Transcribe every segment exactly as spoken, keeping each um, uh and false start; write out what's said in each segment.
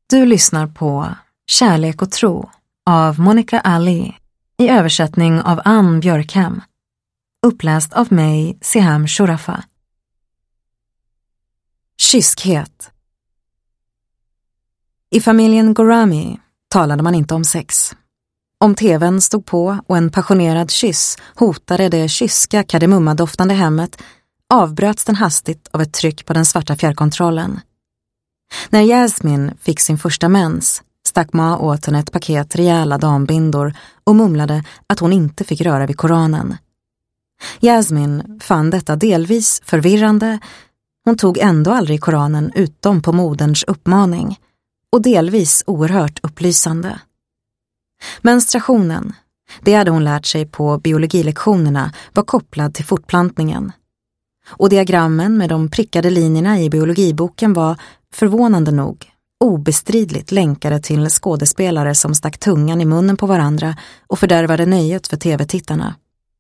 Du lyssnar på Kärlek och tro av Monica Ali i översättning av Ann Björkhem. Uppläst av mig, Siham Shurafa. Kyskhet. I familjen Gorami talade man inte om sex. Om tvn stod på och en passionerad kyss hotade det kyska kardemummadoftande hemmet avbröts den hastigt av ett tryck på den svarta fjärrkontrollen. När Jasmine fick sin första mens stack Ma åt henne ett paket rejäla dambindor och mumlade att hon inte fick röra vid Koranen. Jasmine fann detta delvis förvirrande. Hon tog ändå aldrig Koranen utom på moderns uppmaning och delvis oerhört upplysande. Menstruationen, det hade hon lärt sig på biologilektionerna, var kopplad till fortplantningen. Och diagrammen med de prickade linjerna i biologiboken var, förvånande nog, obestridligt länkade till skådespelare som stack tungan i munnen på varandra och fördärvade nöjet för tv-tittarna.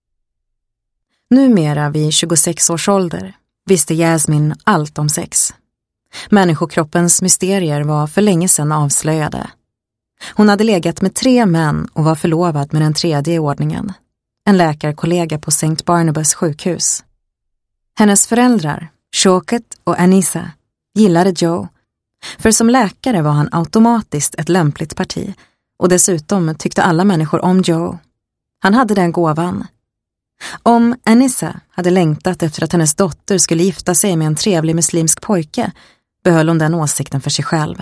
Numera vid tjugosex års ålder visste Jasmine allt om sex. Människokroppens mysterier var för länge sedan avslöjade. Hon hade legat med tre män och var förlovad med den tredje i ordningen. En läkarkollega på Sankt Barnabas sjukhus. Hennes föräldrar, Shoket och Anissa, gillade Joe. För som läkare var han automatiskt ett lämpligt parti. Och dessutom tyckte alla människor om Joe. Han hade den gåvan. Om Anissa hade längtat efter att hennes dotter skulle gifta sig med en trevlig muslimsk pojke behöll hon den åsikten för sig själv.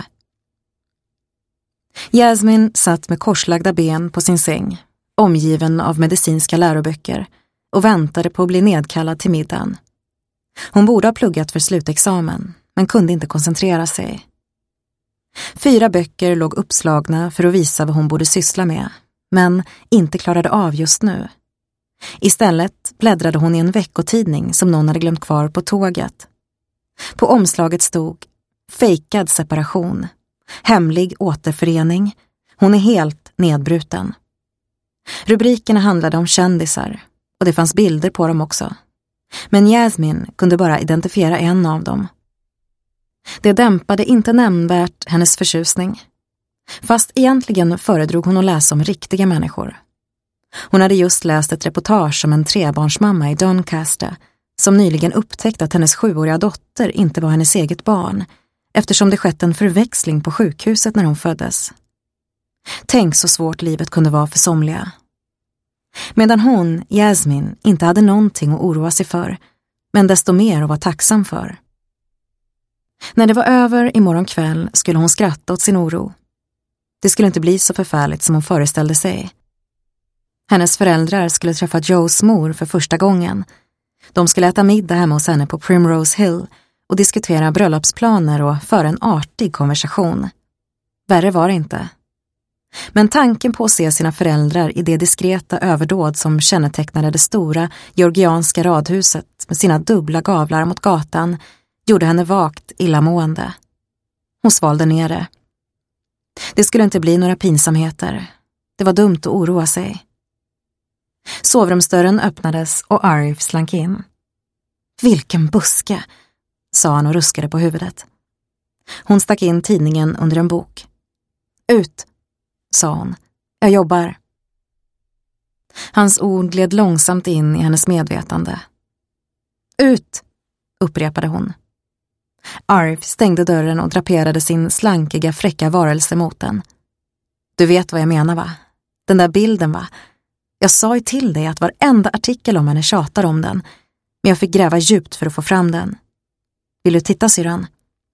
Jasmine satt med korslagda ben på sin säng, omgiven av medicinska läroböcker, och väntade på att bli nedkallad till middagen. Hon borde ha pluggat för slutexamen, men kunde inte koncentrera sig. Fyra böcker låg uppslagna för att visa vad hon borde syssla med, men inte klarade av just nu. Istället bläddrade hon i en veckotidning som någon hade glömt kvar på tåget. På omslaget stod fejkad separation, hemlig återförening, hon är helt nedbruten. Rubrikerna handlade om kändisar och det fanns bilder på dem också. Men Jasmine kunde bara identifiera en av dem. Det dämpade inte nämnvärt hennes förtjusning. Fast egentligen föredrog hon att läsa om riktiga människor. Hon hade just läst ett reportage om en trebarnsmamma i Doncaster som nyligen upptäckte att hennes sjuåriga dotter inte var hennes eget barn eftersom det skett en förväxling på sjukhuset när hon föddes. Tänk så svårt livet kunde vara för somliga. Medan hon, Jasmine, inte hade någonting att oroa sig för, men desto mer att vara tacksam för. När det var över imorgon kväll skulle hon skratta åt sin oro. Det skulle inte bli så förfärligt som hon föreställde sig. Hennes föräldrar skulle träffa Joes mor för första gången. De skulle äta middag hemma hos henne på Primrose Hill och diskutera bröllopsplaner och föra en artig konversation. Värre var det inte. Men tanken på att se sina föräldrar i det diskreta överdåd som kännetecknade det stora georgianska radhuset med sina dubbla gavlar mot gatan gjorde henne vagt illamående. Hon svalde ner det. Det skulle inte bli några pinsamheter. Det var dumt att oroa sig. Sovrumsdörren öppnades och Arif slank in. Vilken buske, sa han och ruskade på huvudet. Hon stack in tidningen under en bok. Ut, sa hon. Jag jobbar. Hans ord gled långsamt in i hennes medvetande. Ut, upprepade hon. Arif stängde dörren och draperade sin slankiga, fräcka varelse mot den. Du vet vad jag menar, va? Den där bilden, va? Jag sa ju till dig att varenda artikel om henne tjatar om den, men jag fick gräva djupt för att få fram den. Vill du titta, syrran?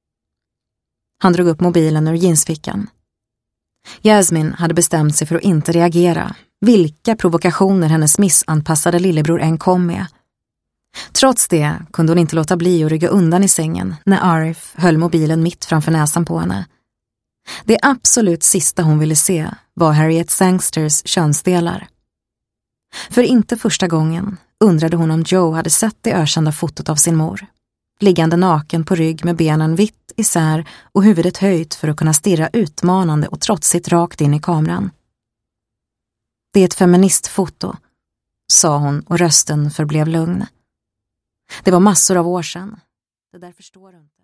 Han drog upp mobilen ur jeansfickan. Jasmine hade bestämt sig för att inte reagera, vilka provokationer hennes missanpassade lillebror än kom med. Trots det kunde hon inte låta bli att rygga undan i sängen när Arif höll mobilen mitt framför näsan på henne. Det absolut sista hon ville se var Harriet Sangsters könsdelar. För inte första gången undrade hon om Joe hade sett det ökända fotot av sin mor. Liggande naken på rygg med benen vitt isär och huvudet höjt för att kunna stirra utmanande och trotsigt rakt in i kameran. Det är ett feministfoto, sa hon och rösten förblev lugn. Det var massor av år sedan. Det där förstår du inte.